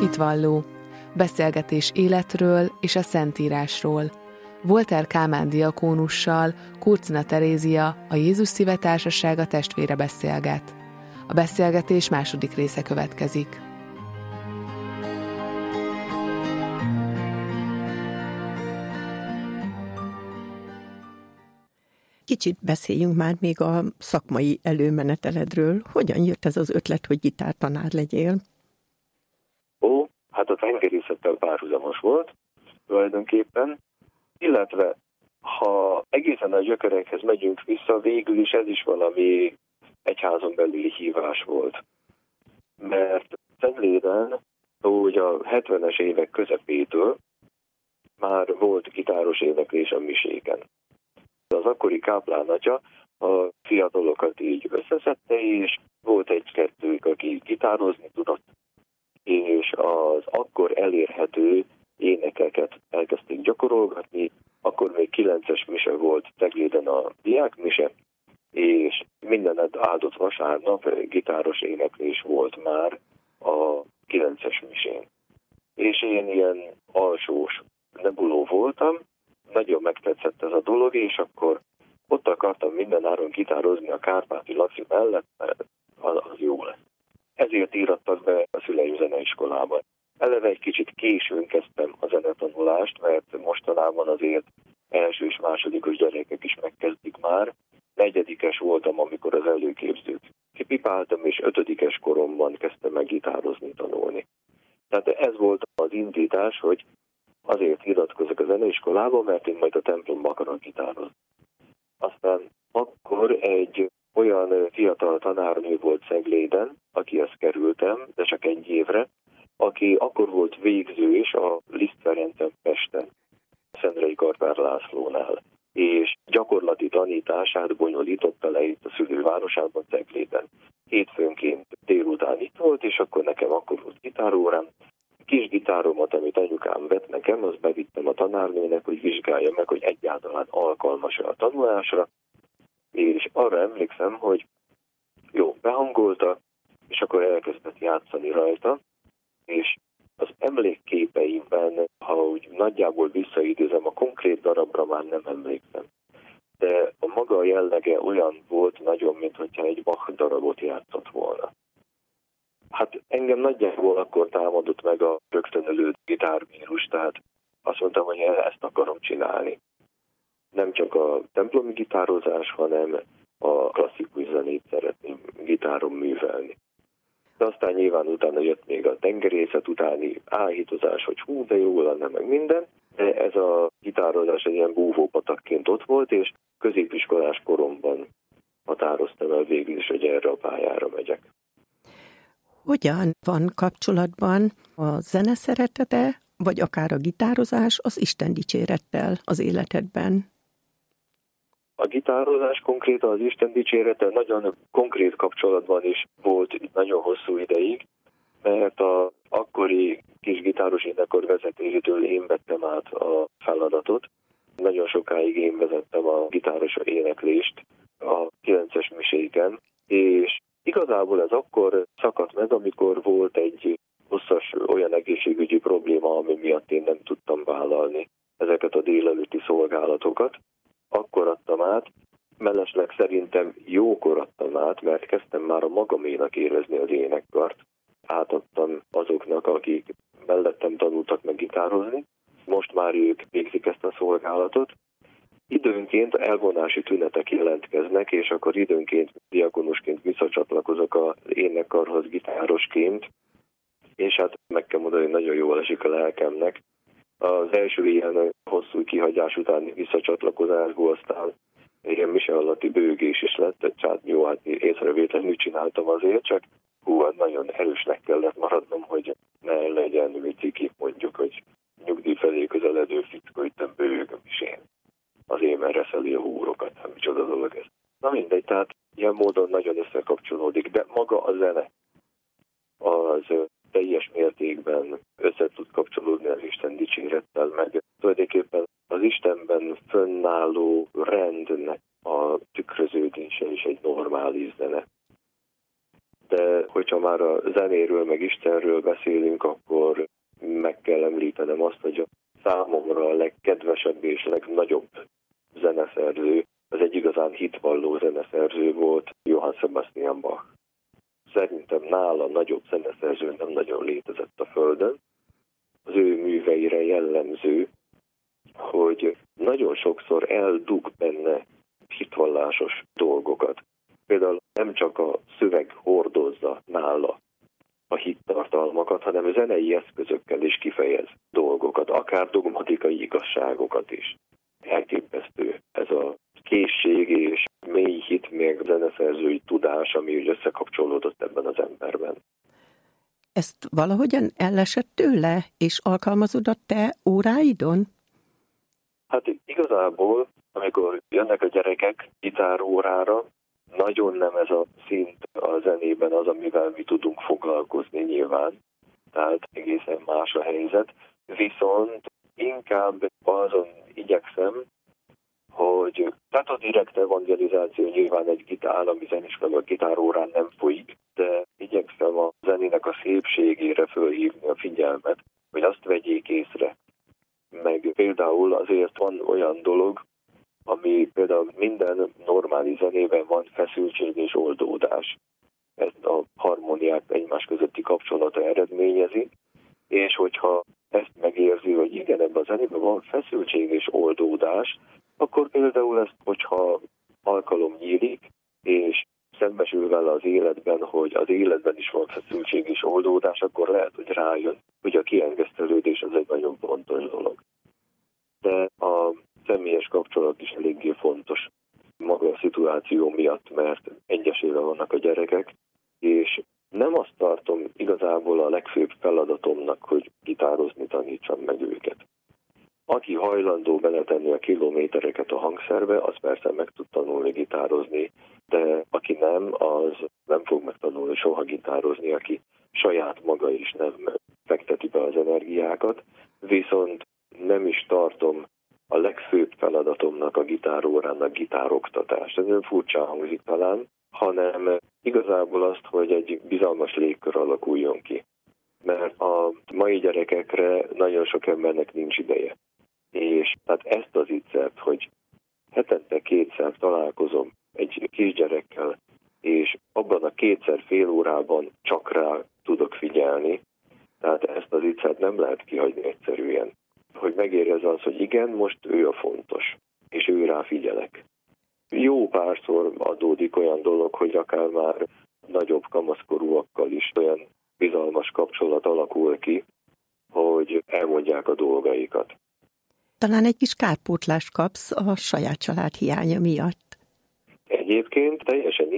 hitvalló, beszélgetés életről és a Szentírásról. Walter Kálmán diakónussal Kurcina Terézia, a Jézus Szíve Társasága testvére beszélget. A beszélgetés második része következik. Kicsit beszéljünk már még a szakmai előmeneteledről. Hogyan jött ez az ötlet, hogy gitártanár legyél? Hát a tengerészettel párhuzamos volt tulajdonképpen, illetve ha egészen a gyökerekhez megyünk vissza, végül is ez is valami egyházon belüli hívás volt. Mert Szentléden, úgy a 70-es évek közepétől már volt gitáros éneklés a miséken. Az akkori káplánatja a fiatalokat így összeszedte, és volt egy-kettőjük, aki gitározni tudott, és az akkor elérhető énekeket elkezdték gyakorolgatni. Akkor még 9-es mise volt Cegléden a diákmise, és mindened áldott vasárnap gitáros éneklés volt már a 9-es misén. És én ilyen alsós nebuló voltam, nagyon megtetszett ez a dolog, és akkor ott akartam mindenáron gitározni a Kárpáti Laci mellett, mert az jó lesz. Ezért írattak be a szüleim zeneiskolába. Eleve egy kicsit későn kezdtem a zenetanulást, mert mostanában azért első és másodikos gyerekek is megkezdik már. 4-es voltam, amikor az előképzőt kipipáltam, és 5-es koromban kezdtem meg gitározni, tanulni. Tehát ez volt az indítás, hogy azért iratkozok a zeneiskolába, mert én majd a templomba akarok gitározni. Aztán akkor egy olyan fiatal tanárnő volt Cegléden, akihez kerültem, de csak egy évre, aki akkor volt végző is a Liszt Ferencen Pesten, Szentrei Karpár Lászlónál, és gyakorlati tanítását bonyolította le itt a szülővárosában, Cegléden. Hétfőnként délután itt volt, és akkor nekem akkor volt gitárórám. Kis gitáromat, amit anyukám vett nekem, azt bevittem a tanárnőnek, hogy vizsgálja meg, hogy egyáltalán alkalmas-e a tanulásra, és arra emlékszem, hogy jó, behangolta, és akkor elkezdett játszani rajta, és az emlékképeimben, ha úgy nagyjából visszaidézem, a konkrét darabra már nem emlékszem. De a maga jellege olyan volt nagyon, mintha egy Bach darabot játszott volna. Hát engem nagyjából akkor támadott meg a rögtönölő gitárvírus, tehát azt mondtam, hogy ezt akarom csinálni. Nem csak a templomi gitározás, hanem a klasszikus zenét szeretném gitáron művelni. De aztán nyilván utána jött még a tengerészet utáni áhítozás, hogy hú, de jó lenne meg minden. De ez a gitározás egy ilyen búvópatakként ott volt, és középiskolás koromban határoztam el végül is, hogy erre a pályára megyek. Hogyan van kapcsolatban a zene szeretete, vagy akár a gitározás az Isten dicsérettel az életedben? A gitározás konkrétan az Isten dicsérettel nagyon konkrét kapcsolatban is volt nagyon hosszú ideig, mert az akkori kis gitáros énekar vezetőjétől én vettem át a feladatot. Nagyon sokáig én vezettem a gitáros éneklést a 9-es miséken, és igazából ez akkor szakadt meg, amikor volt egy hosszas olyan egészségügyi probléma, ami miatt én nem tudtam vállalni ezeket a délelőtti szolgálatokat. Akkor adtam át, mellesleg szerintem jókor adtam át, mert kezdtem már a magaménak érezni az énekkart. Átadtam azoknak, akik mellettem tanultak meg gitározni. Most már ők végzik ezt a szolgálatot. Időnként elvonási tünetek jelentkeznek, és akkor időnként diakonusként visszacsatlakozok az énekkarhoz gitárosként, és hát meg kell mondani, hogy nagyon jól esik a lelkemnek. Az első ilyen hosszú kihagyás utáni visszacsatlakozásból aztán ilyen mise alatti bőgés is lett, tehát jó, hát észrevétlenül csináltam azért, csak hát nagyon erősnek kellett maradnom, hogy ne legyen viciki, mondjuk, hogy nyugdíj felé közeledő fickó, hogy nem bőg a misén. Az émen reszeli a húrokat, hát micsoda dolog ez. Na mindegy, tehát ilyen módon nagyon összekapcsolódik, de maga a zene az teljes mértékben össze tud kapcsolódni az Isten dicsérettel, meg tulajdonképpen az Istenben fönnálló rendnek a tükröződése is egy normális zene. De hogyha már a zenéről meg Istenről beszélünk, akkor meg kell említenem azt, hogy a számomra a legkedvesebb és legnagyobb zeneszerző, az egy igazán hitvalló zeneszerző volt Johann Sebastian Bach. Szerintem nála nagyobb zeneszerző nem nagyon létezett a Földön. Az ő műveire jellemző, hogy nagyon sokszor eldug benne hitvallásos dolgokat. Például nem csak a szöveg hordozza nála a hittartalmakat, hanem a zenei eszközökkel is kifejez dolgokat, akár dogmatikai igazságokat is. Elképesztő ez a készség és mély hit, még zeneszerzői tudás, ami úgy összekapcsolódott ebben az emberben. Ezt valahogyan ellesett tőle, és alkalmazod a te óráidon? Hát igazából, amikor jönnek a gyerekek gitárórára, nagyon nem ez a szint a zenében az, amivel mi tudunk foglalkozni nyilván. Tehát egészen más a helyzet. Viszont inkább azon igyekszem, hogy tehát a direkt evangelizáció nyilván egy állami zeniskolában a gitárórán nem folyik, de igyekszem a zenének a szépségére fölhívni a figyelmet, hogy azt vegyék észre. Meg például azért van olyan dolog, ami például minden normális zenében van feszültség és oldódás. Ezt a harmóniák egymás közötti kapcsolata eredményezi, és hogyha ezt megérzi, hogy igen, ebben a zenében van feszültség és oldódás, akkor például ezt, hogyha alkalom nyílik, és szembesül vele az életben, hogy az életben is van feszültség és oldódás, akkor lehet, hogy rájön, hogy a kiengesztelődés az egy nagyon fontos dolog. De a személyes kapcsolat is eléggé fontos maga a szituáció miatt, mert egyesével vannak a gyerekek, és nem azt tartom igazából a legfőbb feladatomnak, hogy gitározni tanítsam meg őket. Aki hajlandó beletenni a kilométereket a hangszerbe, az persze meg tud tanulni gitározni, de aki nem, az nem fog megtanulni soha gitározni, aki saját maga is nem fekteti be az energiákat, viszont nem is tartom a legfőbb feladatomnak a gitárórán a gitároktatás. Ez nem furcsa hangzik talán, hanem igazából azt, hogy egy bizalmas légkör alakuljon ki. Mert a mai gyerekekre nagyon sok embernek nincs ideje. És tehát ezt az ittszert, hogy hetente 2-szer találkozom egy kisgyerekkel, és abban a 2 fél órában csak rá tudok figyelni, tehát ezt az ittszert nem lehet kihagyni egyszerűen. Hogy megérezze az, hogy igen, most ő a fontos, és ő rá figyelek. Jó párszor adódik olyan dolog, hogy akár már nagyobb kamaszkorúakkal is olyan bizalmas kapcsolat alakul ki, hogy elmondják a dolgaikat. Talán egy kis kárpótlást kapsz a saját család hiánya miatt. Egyébként teljesen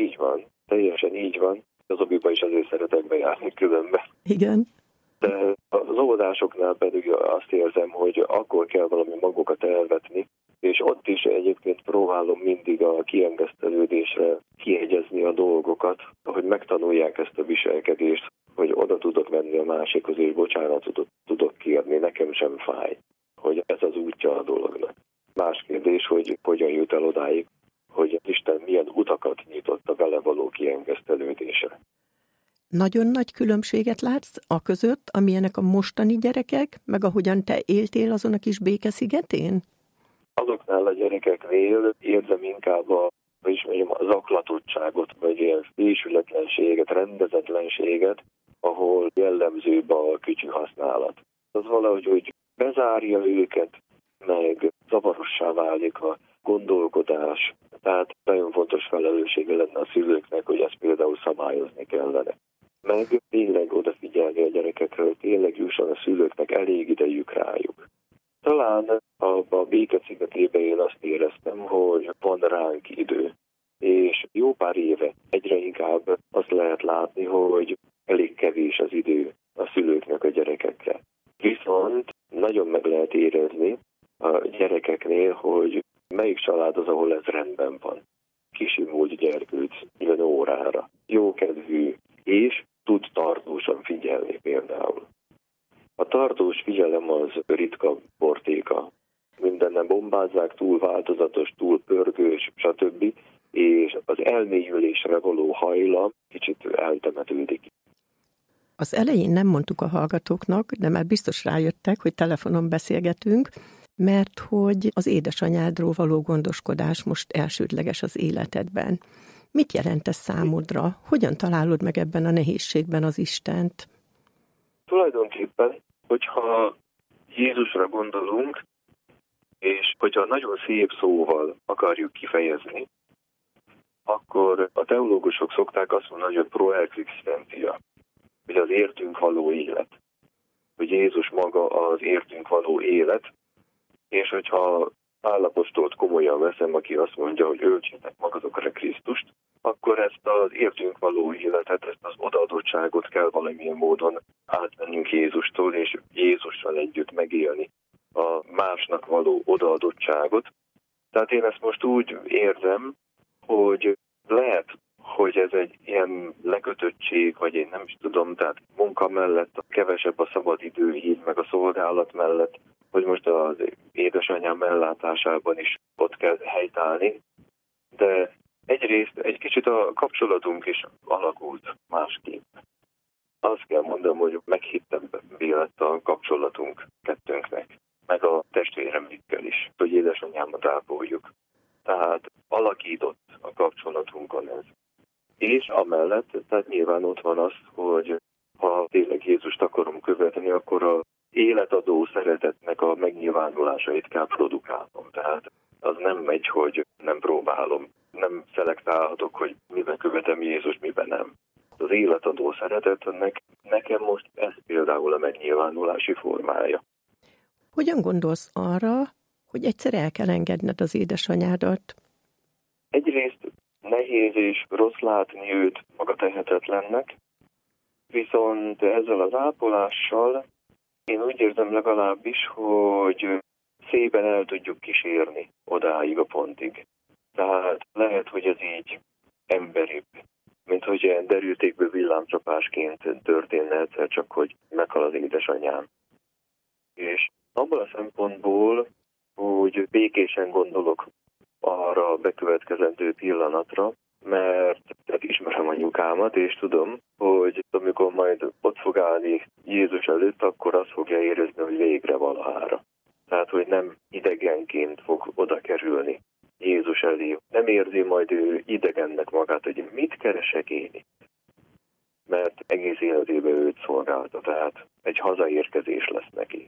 így van. Az obiba is azért szeretek bejárni különben. Igen. De az óvodásoknál pedig azt érzem, hogy akkor kell valami magokat elvetni, és ott is egyébként próbálom mindig a kiengesztelődésre kiegyezni a dolgokat, hogy megtanulják ezt a viselkedést, hogy oda tudok menni a másikhoz, és bocsánatot tudok kérni, nekem sem fáj, hogy ez az útja a dolognak. Más kérdés, hogy hogyan jut el odáig, hogy Isten milyen utakat nyitott a vele való kiengesztelődésre. Nagyon nagy különbséget látsz a között, amilyenek a mostani gyerekek, meg ahogyan te éltél azon a kis békeszigetén? Azoknál a gyerekeknél érzem inkább a zaklatottságot, vagy ilyen fésületlenséget, rendezetlenséget, ahol jellemzőbb a kütyű használat. Az valahogy, hogy bezárja őket, meg zavarossá válik a gondolkodás. Tehát nagyon fontos felelőssége lenne a szülőknek, hogy ezt például szabályozni kellene. Meg tényleg odafigyelni a gyerekekre, hogy tényleg jusson a szülőknek elég idejük rájuk. Talán a békeszigetében én azt éreztem, hogy van ránk idő. És jó pár éve egyre inkább azt lehet látni, hogy elég kevés az idő a szülőknek a gyerekekre. Viszont nagyon meg lehet érezni a gyerekeknél, hogy melyik család az, ahol ez rendben van. Kisimult gyerkőc jön órára, jókedvű, és tud tartósan figyelni például. A tartós figyelem az ritka portéka. Mindennem bombázzák, túl változatos, túl pörgős, stb. és az elmélyülésre való hajlam kicsit eltemetődik. Az elején nem mondtuk a hallgatóknak, de már biztos rájöttek, hogy telefonon beszélgetünk, mert hogy az édesanyádról való gondoskodás most elsődleges az életedben. Mit jelent ez számodra? Hogyan találod meg ebben a nehézségben az Istent? Tulajdonképpen, hogyha Jézusra gondolunk, és hogyha nagyon szép szóval akarjuk kifejezni, akkor a teológusok szokták azt mondani, hogy a pro existentia, hogy az értünk való élet. Hogy Jézus maga az értünk való élet, és hogyha Pál apostolt komolyan veszem, aki azt mondja, hogy öltsétek magatokra Krisztust, akkor ezt az értünk való életet, ezt az odaadottságot kell valamilyen módon átvennünk Jézustól, és Jézussal együtt megélni a másnak való odaadottságot. Tehát én ezt most úgy érzem, hogy lehet, hogy ez egy ilyen lekötöttség, vagy én nem is tudom, tehát munka mellett kevesebb a szabadidő, így meg a szolgálat mellett, hogy most az édesanyám ellátásában is ott kell helytállni, de egyrészt egy kicsit a kapcsolatunk is alakult másképp. Azt kell mondanom, hogy meghittebbé lett a kapcsolatunk kettőnknek, meg a testvéremikkel is, hogy édesanyámat ápoljuk. Tehát alakított a kapcsolatunkon ez. És amellett, tehát nyilván ott van az, hogy ha tényleg Jézust akarom követni, akkor az életadó szeretetnek a megnyilvánulásait kell produkálnom. Tehát az nem megy, hogy nem próbálom. Nem szelektálhatok, hogy miben követem Jézust, miben nem. Az életadó szeretetnek nekem most ez például a megnyilvánulási formája. Hogyan gondolsz arra, hogy egyszer el kell engedned az édesanyádat? Egyrészt nehéz és rossz látni őt maga tehetetlennek, viszont ezzel az ápolással én úgy érzem legalábbis, hogy szépen el tudjuk kísérni odáig a pontig. Tehát lehet, hogy ez így emberibb, mint hogy ilyen derültékből villámcsapásként történne egyszer csak, hogy meghal az édesanyám. És abban a szempontból, hogy békésen gondolok arra a bekövetkezendő pillanatra, mert ismerem anyukámat, és tudom, hogy amikor majd ott fog állni Jézus előtt, akkor azt fogja érezni, hogy végre valahára. Tehát, hogy nem idegenként fog oda kerülni Jézus elé. Nem érzi majd ő idegennek magát, hogy mit keresek én itt. Mert egész életében őt szolgálta, tehát egy hazaérkezés lesz neki.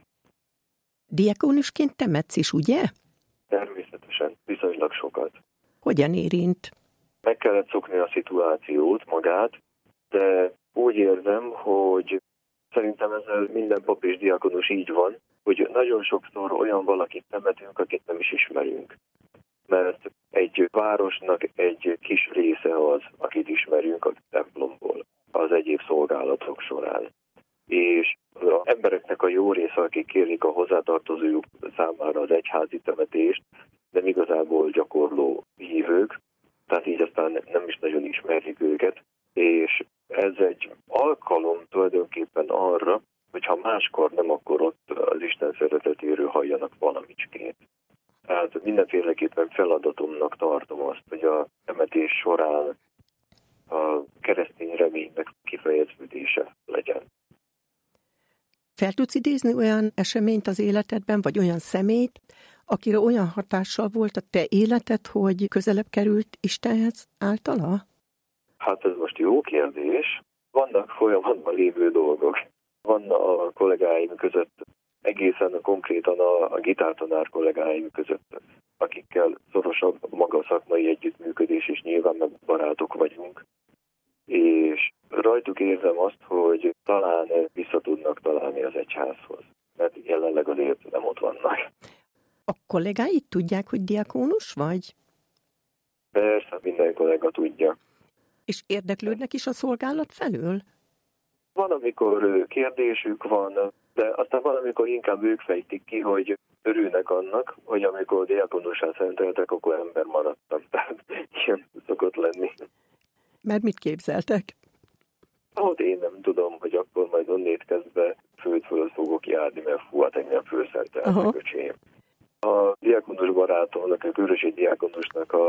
Diakónusként temetsz is, ugye? Természetesen, viszonylag sokat. Hogyan érint? Meg kellett szokni a szituációt magát, de úgy érzem, hogy szerintem ezzel minden pap és diakonus így van, hogy nagyon sokszor olyan valakit temetünk, akit nem is ismerünk. Mert egy városnak egy kis része az, akit ismerünk a templomból, az egyéb szolgálatok során. És az embereknek a jó része, akik kérik a hozzátartozójuk számára az egyházi temetést, nem igazából gyakorló hívők, tehát így aztán nem is nagyon ismerjük őket, és ez egy alkalom tulajdonképpen arra, hogyha máskor nem, akkor ott az Isten szeretetéről halljanak valamicskét. Tehát mindenféleképpen feladatomnak tartom azt, hogy a temetés során a keresztény reménynek kifejeződése legyen. Fel tudsz idézni olyan eseményt az életedben, vagy olyan személyt, akire olyan hatással volt a te életed, hogy közelebb került Istenhez általa? Hát ez most jó kérdés. Vannak folyamatban lévő dolgok. Van a kollégáim között, egészen konkrétan a gitártanár kollégáim között, akikkel szorosabb maga szakmai együttműködés, és nyilván meg barátok vagyunk. És rajtuk érzem azt, hogy talán vissza tudnak találni az egyházhoz, mert jelenleg azért nem ott vannak. A kollégáid tudják, hogy diakónus vagy? Persze, minden kollega tudja. És érdeklődnek is a szolgálat felől? Van, amikor kérdésük van, de aztán van, amikor inkább ők fejtik ki, hogy örülnek annak, hogy amikor diakonussá szenteltek, akkor ember maradtam. Tehát ilyen szokott lenni. Mert mit képzeltek? Hát én nem tudom, hogy akkor majd onnét kezdve föld fölött fogok járni, mert fú, hát engem fölszenteltek, öcsém. A diakonus barátomnak, a Körösi diakonusnak a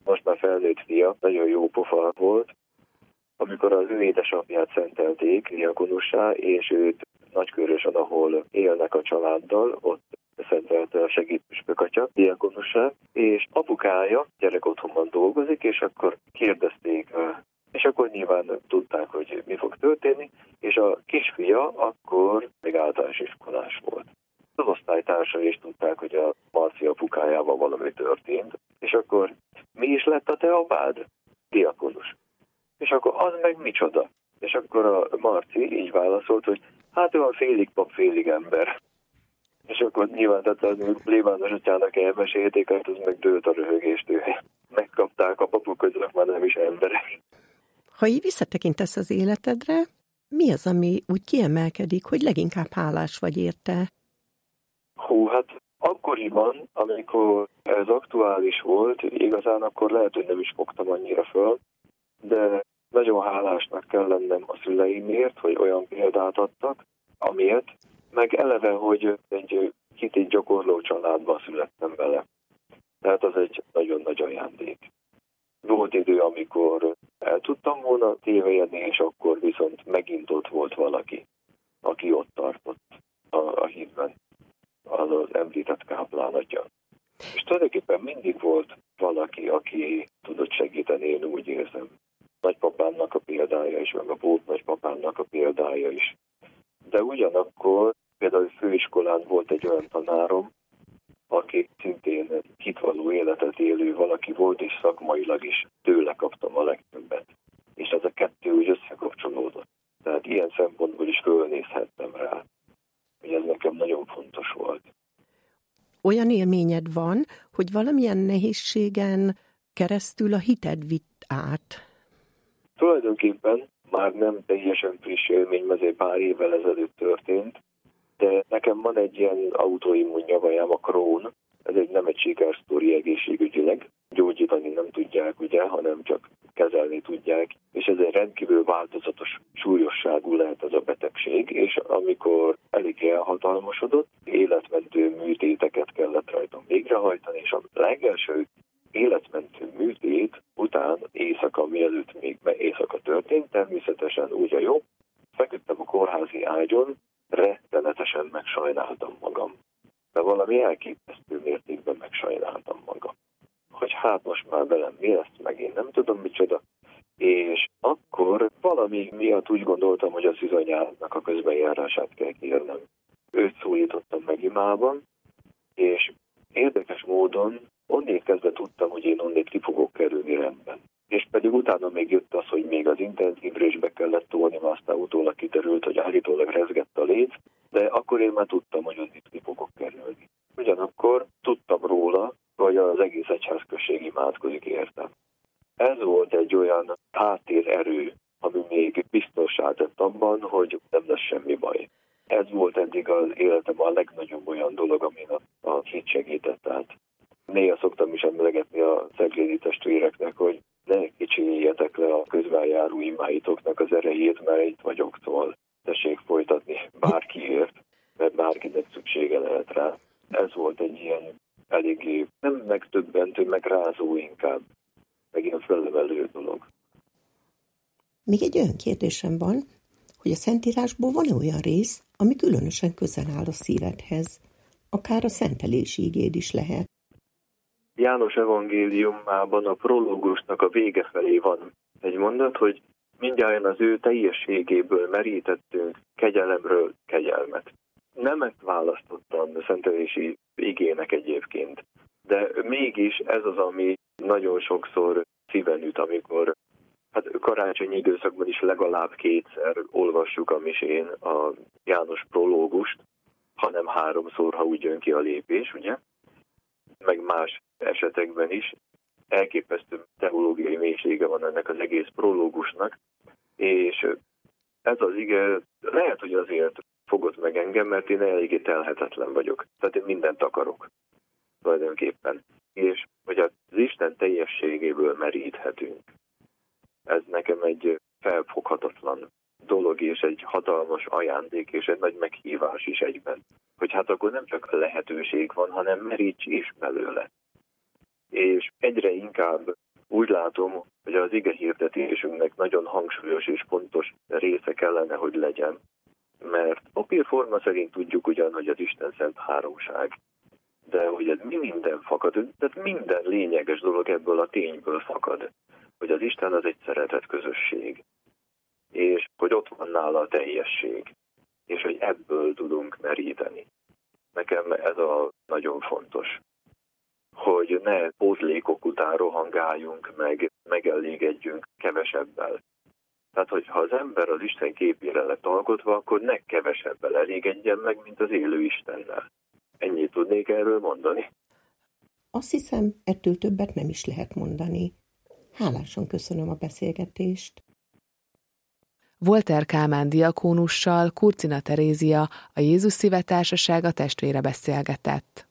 most már felnőtt fia, nagyon jó pofa volt, amikor az ő édesapját szentelték diakonussá, és őt Nagykőrösen, ahol élnek a családdal, ott szentelte a segédpüspök atya diakonussá, és apukája gyerekotthonban dolgozik, és akkor kérdezték, és akkor nyilván tudták, hogy mi fog történni, és a kisfia akkor még általános iskolás volt. Az osztálytársai is tudták, hogy a Marci apukájával valami történt, és akkor mi is lett a te apád? Diakonus. És akkor az meg micsoda? És akkor a Marci így válaszolt, hogy hát ő van félig pap, félig ember. És akkor nyilván, tehát a plébános atyának elmesélték, hát az meg dőlt a röhögéstől. Megkapták a papok, hogy azok már nem is emberek. Ha így visszatekintesz az életedre, mi az, ami úgy kiemelkedik, hogy leginkább hálás vagy érte? Hát akkoriban, amikor ez aktuális volt, igazán akkor lehet, hogy nem is fogtam annyira föl, de nagyon hálásnak kell lennem a szüleimért, hogy olyan példát adtak, amiért, meg eleve, hogy egy hitét gyakorló családban születtem bele. Tehát az egy nagyon nagy ajándék. Volt idő, amikor el tudtam volna tévedni, és akkor viszont megint ott volt valaki, aki ott tartott a hitben, az említett káplán atya. És tulajdonképpen mindig volt valaki, aki tudott segíteni, én úgy érzem. Nagypapámnak a példája is, meg a volt nagypapámnak a példája is. De ugyanakkor például főiskolán volt egy olyan tanárom, aki szintén hitvaló életet élő valaki volt, és szakmailag is tőle kaptam a legtöbbet. És ez a kettő úgy összekapcsolódott. Tehát ilyen szempontból is fölnézhettem rá, hogy ez nekem nagyon fontos volt. Olyan élményed van, hogy valamilyen nehézségen keresztül a hited vitt át? Tulajdonképpen már nem teljesen friss élmény, azért pár évvel ezelőtt történt, de nekem van egy ilyen autoimmun nyavajám, a Crohn. Ez nem egy sikersztori egészségügyileg. Gyógyítani nem tudják, ugye, hanem csak kezelni tudják. És ez egy rendkívül változatos súlyosságú lehet ez a betegség, és amikor elég elhatalmasodott, életmentő műtéteket kellett rajtam végrehajtani, és a legelső életmentő műtét után éjszaka, mielőtt még éjszaka történt, természetesen úgy a jó, feküdtem a kórházi ágyon, rettenetesen megsajnáltam magam. De valami elképesztő mértékben megsajnáltam magam. Hogy hát most már velem mi lesz, meg én nem tudom micsoda. És akkor valami miatt úgy gondoltam, hogy a szűzanyának a közbenjárását kell kérnem. Őt szólítottam meg imában, és érdekes módon onnét kezdve tudtam, hogy én onnét ki fogok kerülni rendben. És pedig utána még jött az, hogy még az intenzívre is be kellett tolni, mert aztán utólag kiderült, hogy állítólag rezgett a léc, de akkor én már tudtam, hogy onnét ki fogok kerülni. Ugyanakkor tudtam róla, hogy az egész egyházközség imádkozik értem. Ez volt egy olyan háttérerő, ami még biztossá tett abban, hogy nem lesz semmi baj. Ez volt eddig az életem a legnagyobb olyan dolog, amin a hit segített át. Néha szoktam is emlegetni a ceglédi testvéreknek, hogy ne kicsinyeljetek le a közbenjáró imáitoknak az erejét, mert itt vagyok, szóval tessék folytatni bárkiért, mert bárkinek szüksége lehet rá. Ez volt egy ilyen eléggé nem megdöbbentő, megrázó inkább, meg ilyen felemelő dolog. Még egy olyan kérdésem van, hogy a Szentírásból van olyan rész, ami különösen közel áll a szívedhez. Akár a szentelési igéd is lehet. János evangéliumában a prológusnak a vége felé van egy mondat, hogy mindjárt az ő teljességéből merítettünk kegyelemről kegyelmet. Nemet választottam a szentelési igének egyébként, de mégis ez az, ami nagyon sokszor szíven üt, amikor karácsonyi időszakban is legalább kétszer olvassuk a misén a János prológust, hanem 3-szor, ha úgy jön ki a lépés, ugye? Meg más esetekben is. Elképesztő teológiai mélysége van ennek az egész prológusnak, és ez az ige lehet, hogy azért fogott meg engem, mert én eléggé telhetetlen vagyok. Tehát én mindent akarok tulajdonképpen. És hogy az Isten teljességéből meríthetünk. Ez nekem egy felfoghatatlan dolog, és egy hatalmas ajándék, és egy nagy meghívás is egyben. Hogy hát akkor nem csak lehetőség van, hanem meríts is belőle. És egyre inkább Úgy látom, hogy az ige hirdetésünknek nagyon hangsúlyos és pontos része kellene, hogy legyen, mert papírforma szerint tudjuk ugyan, hogy az Isten szent háromság, de hogy ez mi minden fakad, tehát minden lényeges dolog ebből a tényből fakad, hogy az Isten az egy szeretett közösség, és hogy ott van nála a teljesség, és hogy ebből tudunk meríteni. Nekem ez a nagyon fontos, hogy ne pótlékok után rohangáljunk, meg megelégedjünk kevesebbel. Tehát, hogyha az ember az Isten képére lett alkotva, akkor ne kevesebbel elégedjen meg, mint az élő Istennel. Ennyit tudnék erről mondani. Azt hiszem, ettől többet nem is lehet mondani. Hálásan köszönöm a beszélgetést. Walter Kálmán diakónussal Kurcina Terézia, a Jézus Szíve Társasága testvére beszélgetett.